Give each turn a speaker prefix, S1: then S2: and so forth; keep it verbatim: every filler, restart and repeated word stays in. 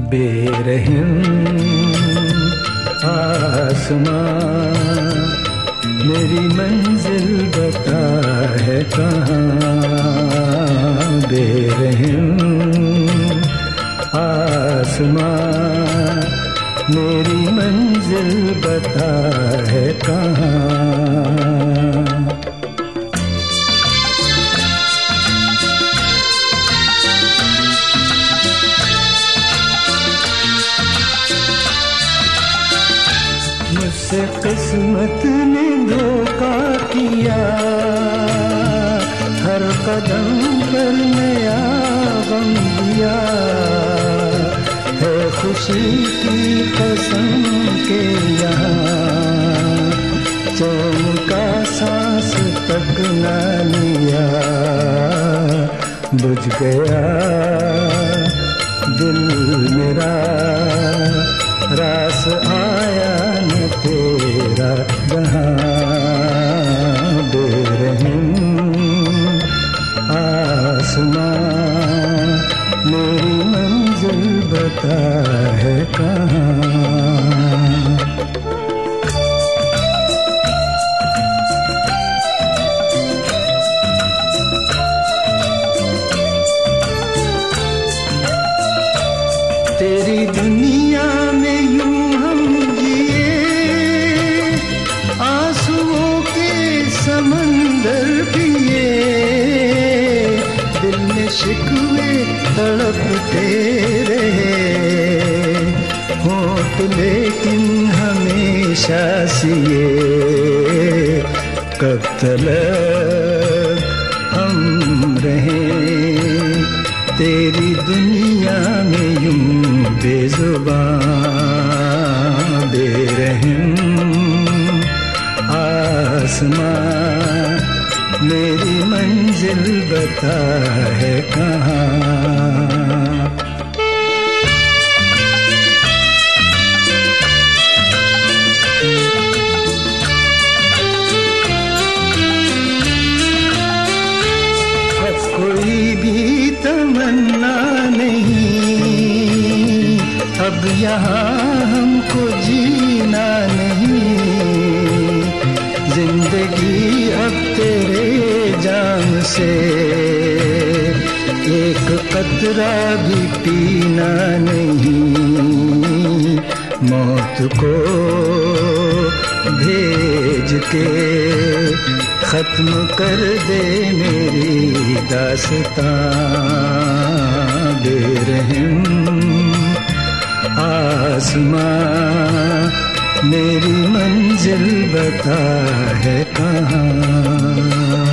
S1: बेरहम आसमां मेरी मंजिल बता है कहाँ। बेरहम आसमां मेरी मंजिल बता है कहाँ। मुझसे किस्मत ने धोखा किया, हर कदम पर नया गम दिया। है खुशी की कसम के यहाँ चैन का सांस तक न लिया। बुझ गया दिल मेरा, रास आया न तेरा जहाँ। बेरहम आसमां मेरी मंजिल बता है कहाँ। तेरी दुनिया में यूं हम जिए, आंसुओं के समंदर पिए। दिल में शिकवे तड़पते रहे, होंठ लेकिन हमेशा सिए। कब तलक हम रहें तेरी दुनिया में यूं बेजुबां। बेरहम आसमां मेरी मंजिल बता है कहाँ। कोई भी तमन्ना नहीं, अब यहाँ हमको जीना नहीं। जिंदगी अब तेरे जाम से, एक कतरा भी पीना नहीं। मौत को भेज के खत्म कर दे मेरी दास्तां। बेरहम आसमां मेरी मंजिल बता है कहाँ।